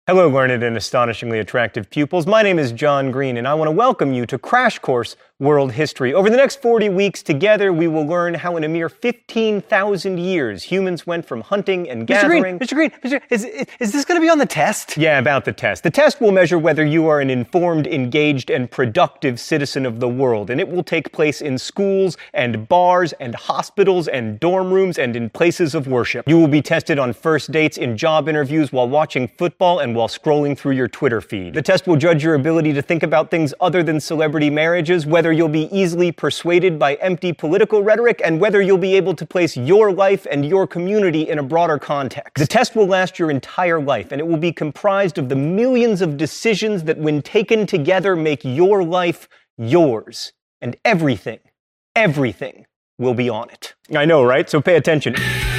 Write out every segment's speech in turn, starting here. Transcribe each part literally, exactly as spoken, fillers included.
Hello, learned and astonishingly attractive pupils. My name is John Green, and I want to welcome you to Crash Course World History. Over the next forty weeks, together, we will learn how in a mere fifteen thousand years, humans went from hunting and gathering... Mister Green, Mister Green, Mister is, is, is this going to be on the test? Yeah, about the test. The test will measure whether you are an informed, engaged, and productive citizen of the world, and it will take place in schools and bars and hospitals and dorm rooms and in places of worship. You will be tested on first dates, in job interviews, while watching football, and while scrolling through your Twitter feed. The test will judge your ability to think about things other than celebrity marriages, whether you'll be easily persuaded by empty political rhetoric, and whether you'll be able to place your life and your community in a broader context. The test will last your entire life, and it will be comprised of the millions of decisions that, when taken together, make your life yours. And everything, everything will be on it. I know, right? So pay attention.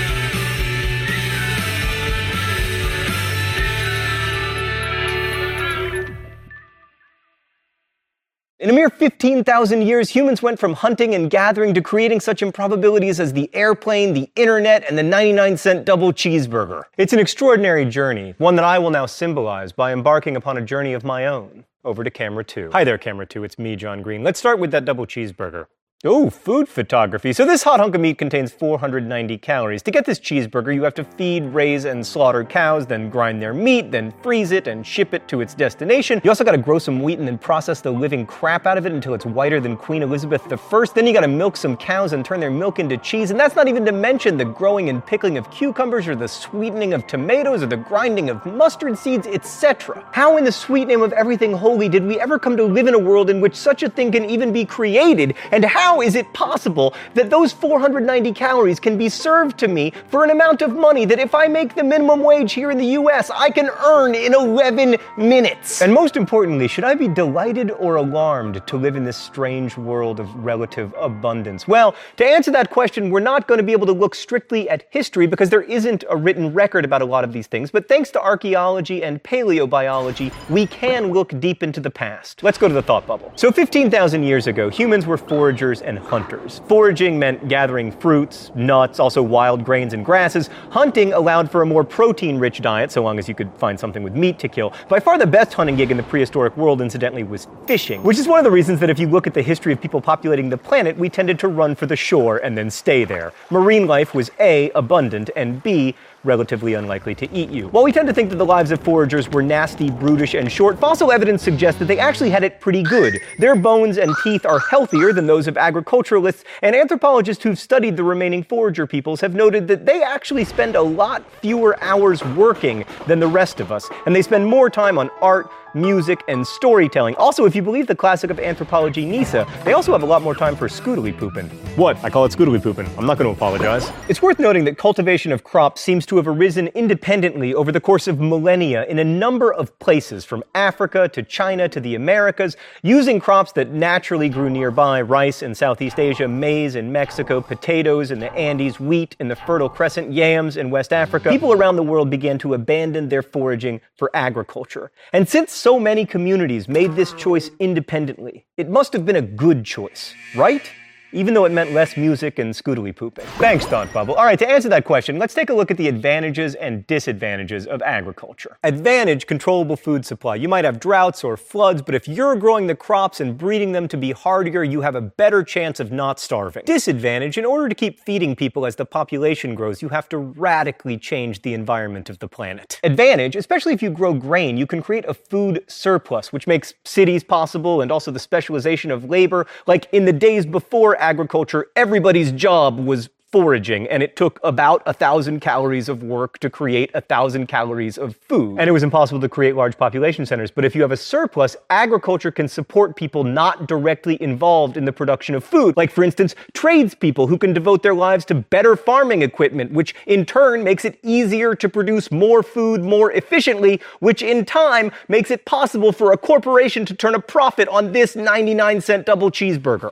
In a mere fifteen thousand years, humans went from hunting and gathering to creating such improbabilities as the airplane, the internet, and the ninety-nine cent double cheeseburger. It's an extraordinary journey, one that I will now symbolize by embarking upon a journey of my own. Over to camera two. Hi there, camera two. It's me, John Green. Let's start with that double cheeseburger. Oh, food photography. So this hot hunk of meat contains four hundred ninety calories. To get this cheeseburger, you have to feed, raise, and slaughter cows, then grind their meat, then freeze it and ship it to its destination. You also gotta grow some wheat and then process the living crap out of it until it's whiter than Queen Elizabeth the First. Then you gotta milk some cows and turn their milk into cheese. And that's not even to mention the growing and pickling of cucumbers, or the sweetening of tomatoes, or the grinding of mustard seeds, et cetera. How in the sweet name of everything holy did we ever come to live in a world in which such a thing can even be created? And how How is it possible that those four hundred ninety calories can be served to me for an amount of money that, if I make the minimum wage here in the U S, I can earn in eleven minutes? And most importantly, should I be delighted or alarmed to live in this strange world of relative abundance? Well, to answer that question, we're not going to be able to look strictly at history because there isn't a written record about a lot of these things, but thanks to archaeology and paleobiology, we can look deep into the past. Let's go to the thought bubble. So fifteen thousand years ago, humans were foragers and hunters. Foraging meant gathering fruits, nuts, also wild grains and grasses. Hunting allowed for a more protein-rich diet, so long as you could find something with meat to kill. By far the best hunting gig in the prehistoric world, incidentally, was fishing, which is one of the reasons that if you look at the history of people populating the planet, we tended to run for the shore and then stay there. Marine life was A, abundant, and B, relatively unlikely to eat you. While we tend to think that the lives of foragers were nasty, brutish, and short, fossil evidence suggests that they actually had it pretty good. Their bones and teeth are healthier than those of agriculturalists, and anthropologists who've studied the remaining forager peoples have noted that they actually spend a lot fewer hours working than the rest of us, and they spend more time on art, music, and storytelling. Also, if you believe the classic of anthropology, Nisa, they also have a lot more time for scoodly poopin'. What? I call it scoodly poopin'. I'm not going to apologize. It's worth noting that cultivation of crops seems to have arisen independently over the course of millennia in a number of places, from Africa to China to the Americas, using crops that naturally grew nearby: rice in Southeast Asia, maize in Mexico, potatoes in the Andes, wheat in the Fertile Crescent, yams in West Africa. People around the world began to abandon their foraging for agriculture. And since so many communities made this choice independently, it must have been a good choice, right? Even though it meant less music and scoodly pooping. Thanks, Thought Bubble. All right, to answer that question, let's take a look at the advantages and disadvantages of agriculture. Advantage: controllable food supply. You might have droughts or floods, but if you're growing the crops and breeding them to be hardier, you have a better chance of not starving. Disadvantage: in order to keep feeding people as the population grows, you have to radically change the environment of the planet. Advantage: especially if you grow grain, you can create a food surplus, which makes cities possible, and also the specialization of labor. Like in the days before agriculture, everybody's job was foraging, and it took about a thousand calories of work to create a thousand calories of food. And it was impossible to create large population centers. But if you have a surplus, agriculture can support people not directly involved in the production of food. Like, for instance, tradespeople who can devote their lives to better farming equipment, which in turn makes it easier to produce more food more efficiently, which in time makes it possible for a corporation to turn a profit on this ninety-nine cent double cheeseburger.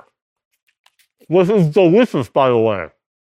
This is delicious, by the way.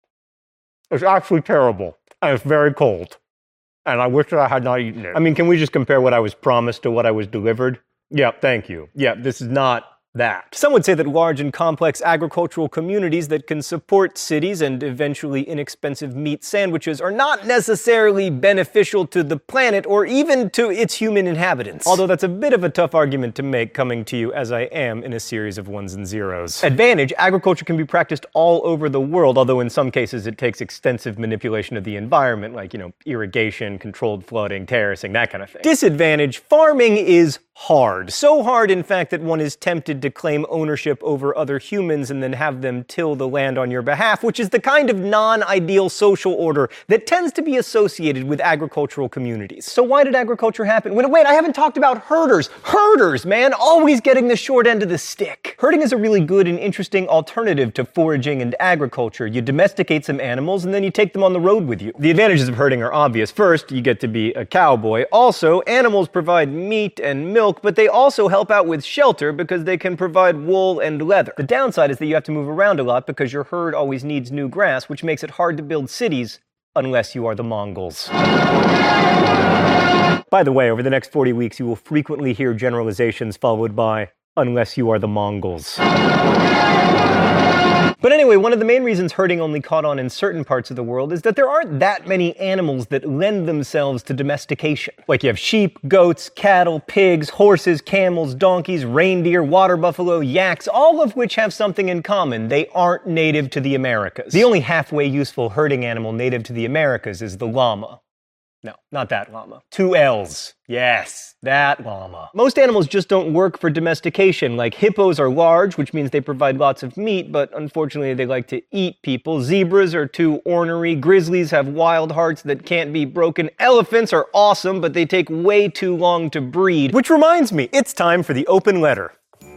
It's actually terrible, and it's very cold. And I wish that I had not eaten it. I mean, can we just compare what I was promised to what I was delivered? Yeah, thank you. Yeah, this is not that. Some would say that large and complex agricultural communities that can support cities and eventually inexpensive meat sandwiches are not necessarily beneficial to the planet or even to its human inhabitants. Although that's a bit of a tough argument to make coming to you as I am in a series of ones and zeros. Advantage, agriculture can be practiced all over the world, although in some cases it takes extensive manipulation of the environment, like, you know, irrigation, controlled flooding, terracing, that kind of thing. Disadvantage, farming is hard. So hard, in fact, that one is tempted to claim ownership over other humans and then have them till the land on your behalf, which is the kind of non-ideal social order that tends to be associated with agricultural communities. So why did agriculture happen? Wait, wait, I haven't talked about herders. Herders, man, always getting the short end of the stick. Herding is a really good and interesting alternative to foraging and agriculture. You domesticate some animals and then you take them on the road with you. The advantages of herding are obvious. First, you get to be a cowboy. Also, animals provide meat and milk, but they also help out with shelter because they can provide wool and leather. The downside is that you have to move around a lot because your herd always needs new grass, which makes it hard to build cities unless you are the Mongols. By the way, over the next forty weeks, you will frequently hear generalizations followed by, unless you are the Mongols. But anyway, one of the main reasons herding only caught on in certain parts of the world is that there aren't that many animals that lend themselves to domestication. Like you have sheep, goats, cattle, pigs, horses, camels, donkeys, reindeer, water buffalo, yaks, all of which have something in common. They aren't native to the Americas. The only halfway useful herding animal native to the Americas is the llama. No, not that llama. Two L's. Yes, that llama. Most animals just don't work for domestication. Like hippos are large, which means they provide lots of meat, but unfortunately they like to eat people. Zebras are too ornery. Grizzlies have wild hearts that can't be broken. Elephants are awesome, but they take way too long to breed. Which reminds me, it's time for the open letter.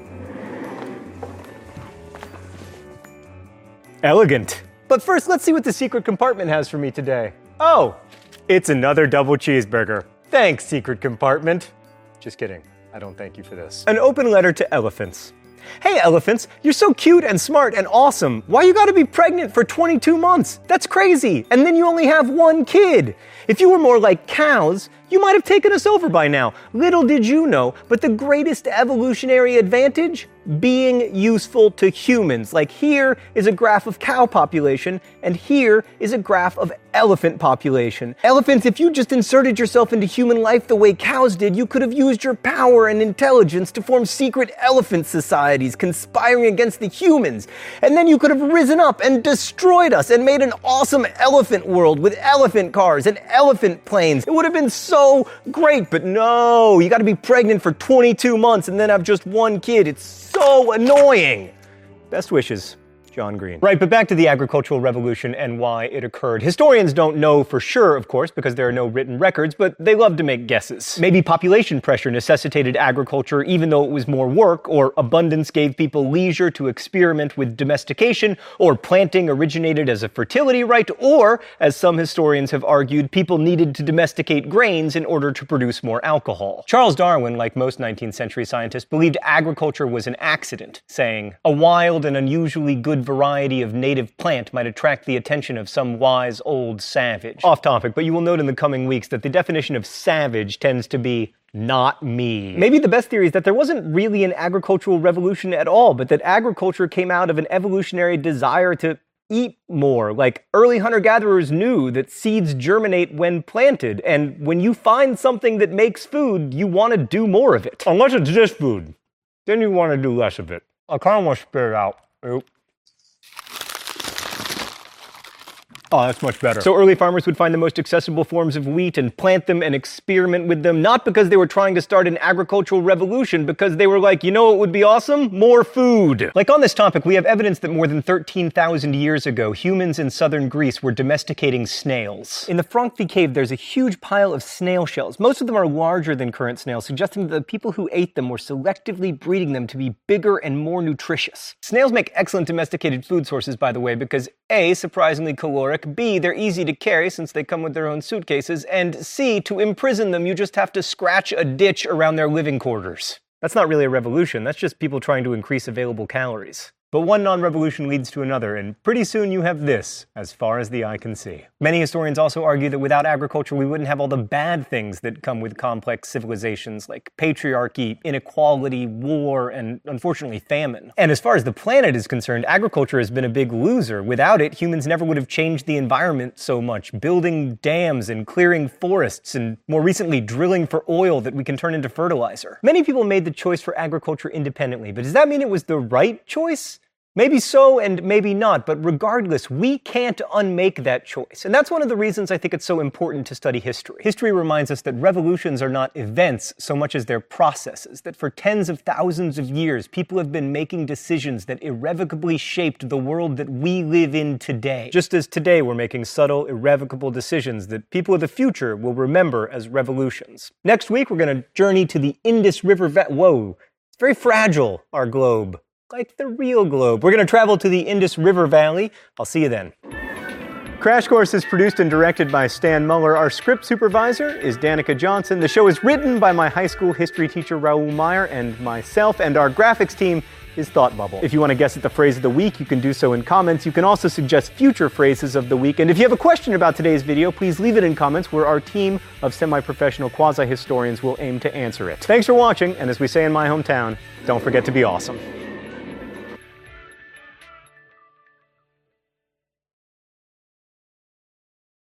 Elegant. But first, let's see what the secret compartment has for me today. Oh! It's another double cheeseburger. Thanks, secret compartment. Just kidding. I don't thank you for this. An open letter to elephants. Hey elephants, you're so cute and smart and awesome. Why you gotta be pregnant for twenty-two months? That's crazy. And then you only have one kid. If you were more like cows, you might have taken us over by now. Little did you know, but the greatest evolutionary advantage? Being useful to humans. Like here is a graph of cow population, and here is a graph of elephant population. Elephants, if you just inserted yourself into human life the way cows did, you could have used your power and intelligence to form secret elephant societies conspiring against the humans. And then you could have risen up and destroyed us and made an awesome elephant world with elephant cars and elephant planes. It would have been so great, but no, you gotta be pregnant for twenty-two months and then have just one kid. It's so annoying. Best wishes, John Green. Right, but back to the agricultural revolution and why it occurred. Historians don't know for sure, of course, because there are no written records, but they love to make guesses. Maybe population pressure necessitated agriculture even though it was more work, or abundance gave people leisure to experiment with domestication, or planting originated as a fertility right, or, as some historians have argued, people needed to domesticate grains in order to produce more alcohol. Charles Darwin, like most nineteenth century scientists, believed agriculture was an accident, saying, "A wild and unusually good variety of native plant might attract the attention of some wise old savage." Off topic, but you will note in the coming weeks that the definition of savage tends to be not me. Maybe the best theory is that there wasn't really an agricultural revolution at all, but that agriculture came out of an evolutionary desire to eat more. Like early hunter-gatherers knew that seeds germinate when planted, and when you find something that makes food, you want to do more of it. Unless it's just food, then you want to do less of it. I kind of want to spit it out. Oop. Oh, that's much better. So early farmers would find the most accessible forms of wheat and plant them and experiment with them, not because they were trying to start an agricultural revolution, because they were like, you know what would be awesome? More food. Like on this topic, we have evidence that more than thirteen thousand years ago, humans in southern Greece were domesticating snails. In the Frankfurt cave, there's a huge pile of snail shells. Most of them are larger than current snails, suggesting that the people who ate them were selectively breeding them to be bigger and more nutritious. Snails make excellent domesticated food sources, by the way, because A, surprisingly caloric, B, they're easy to carry since they come with their own suitcases, and C, to imprison them, you just have to scratch a ditch around their living quarters. That's not really a revolution, that's just people trying to increase available calories. But one non-revolution leads to another, and pretty soon you have this, as far as the eye can see. Many historians also argue that without agriculture we wouldn't have all the bad things that come with complex civilizations like patriarchy, inequality, war, and unfortunately famine. And as far as the planet is concerned, agriculture has been a big loser. Without it, humans never would have changed the environment so much, building dams and clearing forests, and more recently drilling for oil that we can turn into fertilizer. Many people made the choice for agriculture independently, but does that mean it was the right choice? Maybe so and maybe not, but regardless, we can't unmake that choice. And that's one of the reasons I think it's so important to study history. History reminds us that revolutions are not events so much as they're processes, that for tens of thousands of years, people have been making decisions that irrevocably shaped the world that we live in today. Just as today we're making subtle, irrevocable decisions that people of the future will remember as revolutions. Next week, we're going to journey to the Indus River Valley. Whoa, it's very fragile, our globe. Like the real globe. We're going to travel to the Indus River Valley. I'll see you then. Crash Course is produced and directed by Stan Muller. Our script supervisor is Danica Johnson. The show is written by my high school history teacher Raoul Meyer and myself, and our graphics team is Thought Bubble. If you want to guess at the phrase of the week, you can do so in comments. You can also suggest future phrases of the week. And if you have a question about today's video, please leave it in comments where our team of semi-professional quasi-historians will aim to answer it. Thanks for watching, and as we say in my hometown, don't forget to be awesome.